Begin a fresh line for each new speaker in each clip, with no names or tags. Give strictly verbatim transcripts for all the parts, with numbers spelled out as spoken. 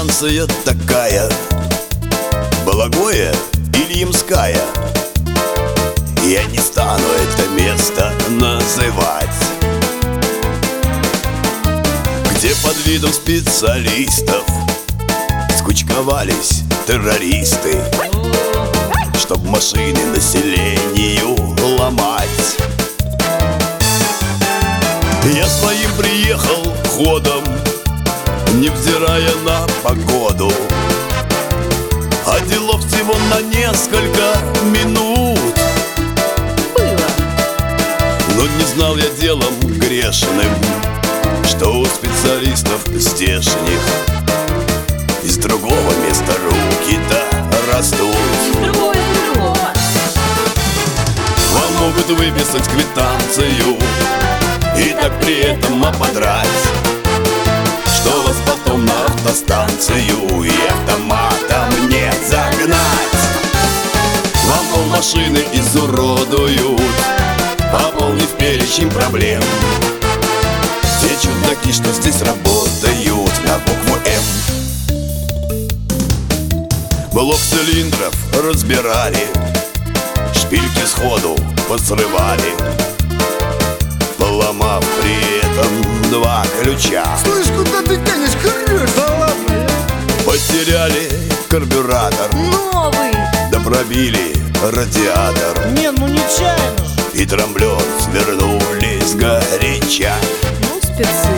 станция такая, Балагоя или Ямская? Я не стану это место называть, где под видом специалистов скучковались террористы, чтоб машины населению ломать. Я своим приехал ходом, невзирая на погоду, а делов всего на несколько минут
было.
Но не знал я делом грешным, что у специалистов здешних из другого места руки-то растут.
Другое, другого.
Вам могут выписать квитанцию и так при этом ободрать, что вас потом на автостанцию и автоматом не загнать. Вам полмашины изуродуют, пополнив перечень проблем. Те чудаки, что здесь работают на букву М. Блок цилиндров разбирали, шпильки сходу посрывали, поломав при этом два ключа.
Слышь, куда ты тянешь, хорош?
Да ладно, я...
Потеряли карбюратор,
Новый.
да пробили радиатор,
Не, ну нечаянно же.
и трамблер свернули сгоряча.
Ну, спецы.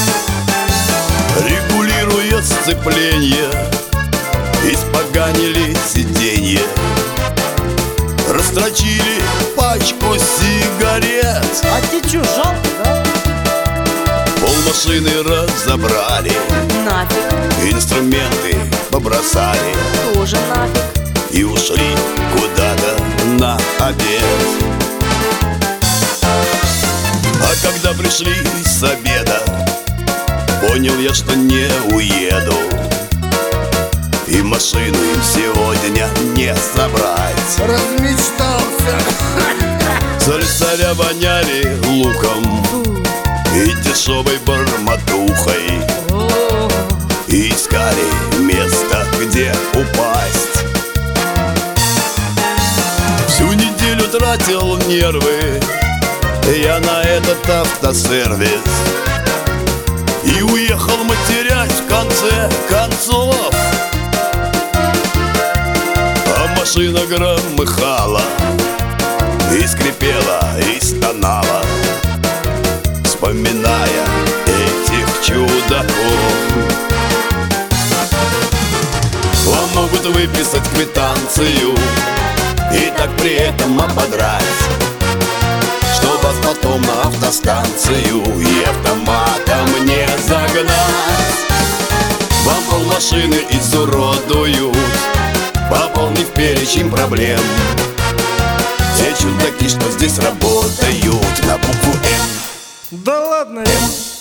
Регулируя сцепление, испоганили сиденье, растрочили пачку сигарет.
А тебе чё, жалко, да?
Полмашины разобрали,
Нафиг.
инструменты побросали
Тоже нафиг.
и ушли куда-то на обед. А когда пришли с обеда, понял я, что не уеду, и машину им сегодня не собрать.
Размечтался.
Слесаря воняли луком и дешевой бормотухой,
О,
и искали место, где упасть. Всю неделю тратил нервы я на этот автосервис и уехал матерясь в конце концов. А машина громыхала и скрипела, и стонала, вспоминая этих чудаков. Вам могут выписать квитанцию и так при этом ободрать, что вас потом на автостанцию и автоматом не загнать. Вам полмашины изуродуют, пополнив перечень проблем. Те чудаки, что здесь работают на букву М.
да ладно, я...